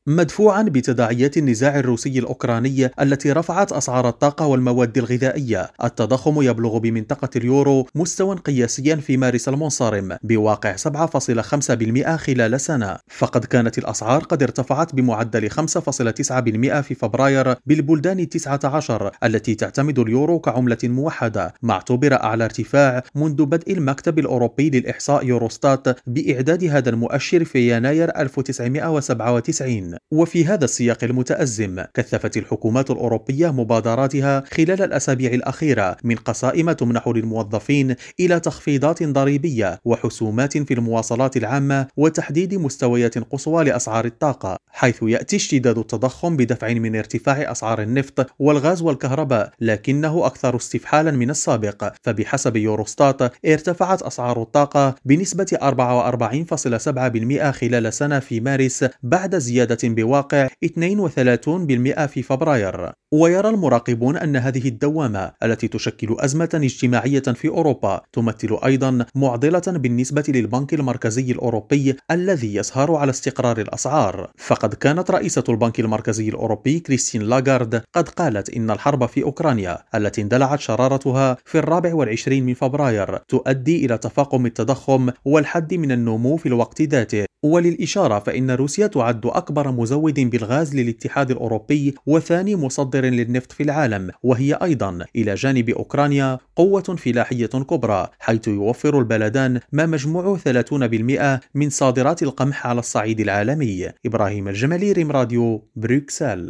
مدفوعا بتداعيات النزاع الروسي الأوكراني التي رفعت أسعار الطاقة والمواد الغذائية، التضخم يبلغ بمنطقة اليورو مستوى قياسيا في مارس المنصرم بواقع 7.5% خلال سنة، فقد كانت الأسعار قد ارتفعت بمعدل 5.9% في فبراير بالبلدان 19 التي تعتمد اليورو كعملة موحدة، ما اعتبر أعلى ارتفاع منذ بدء المكتب الأوروبي للإحصاء يوروستات بإعداد هذا المؤشر في يناير 1997. وفي هذا السياق المتأزم، كثفت الحكومات الأوروبية مبادراتها خلال الأسابيع الأخيرة من قسائم تمنح للموظفين إلى تخفيضات ضريبية وحسومات في المواصلات العامة وتحديد مستويات قصوى لأسعار الطاقة، حيث يأتي اشتداد التضخم بدفع من ارتفاع أسعار النفط والغاز والكهرباء، لكنه أكثر استفحالا من السابق. فبحسب يوروستات ارتفعت أسعار الطاقة بنسبة 44.7% خلال سنة في مارس بعد زيادة بواقع 32% في فبراير. ويرى المراقبون أن هذه الدوامة التي تشكل أزمة اجتماعية في أوروبا تمثل أيضا معضلة بالنسبة للبنك المركزي الأوروبي الذي يسهر على استقرار الأسعار، فقد كانت رئيسة البنك المركزي الأوروبي كريستين لاغارد قد قالت إن الحرب في أوكرانيا التي اندلعت شرارتها في 24 من فبراير تؤدي إلى تفاقم التضخم والحد من النمو في الوقت ذاته. وللإشارة فإن روسيا تعد أكبر مزود بالغاز للاتحاد الأوروبي وثاني مصدر للنفط في العالم، وهي أيضا إلى جانب أوكرانيا قوة فلاحية كبرى، حيث يوفر البلدان ما مجموع 30% من صادرات القمح على الصعيد العالمي. إبراهيم الجمالي، ريم راديو، بروكسل.